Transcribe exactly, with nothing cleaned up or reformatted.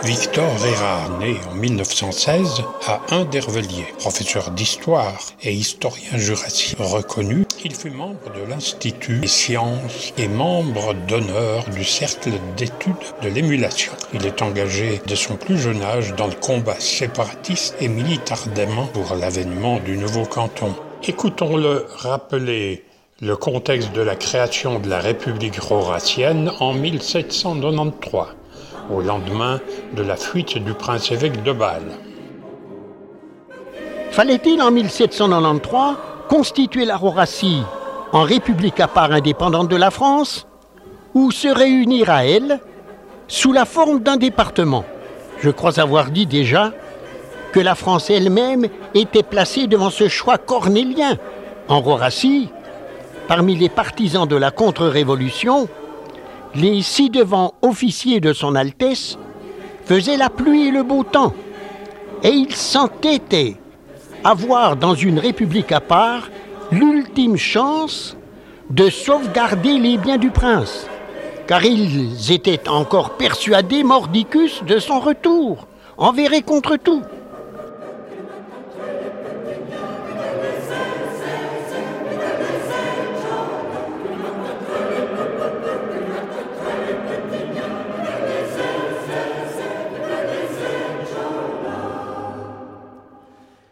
Victor Hérard, né en mille neuf cent seize à Hundervellier, professeur d'histoire et historien jurassien reconnu, il fut membre de l'Institut des sciences et membre d'honneur du Cercle d'études de l'émulation. Il est engagé dès son plus jeune âge dans le combat séparatiste et milite ardemment pour l'avènement du nouveau canton. Écoutons-le rappeler le contexte de la création de la République roracienne en mille sept cent quatre-vingt-treize, au lendemain de la fuite du prince-évêque de Bâle. Fallait-il en mille sept cent quatre-vingt-treize constituer la Roracie en république à part indépendante de la France ou se réunir à elle sous la forme d'un département? Je crois avoir dit déjà que la France elle-même était placée devant ce choix cornélien. En Roracie, parmi les partisans de la contre-révolution, les ci-devant officiers de son Altesse faisaient la pluie et le beau temps, et ils s'entêtaient à voir dans une république à part l'ultime chance de sauvegarder les biens du prince, car ils étaient encore persuadés mordicus de son retour, enverré contre tout.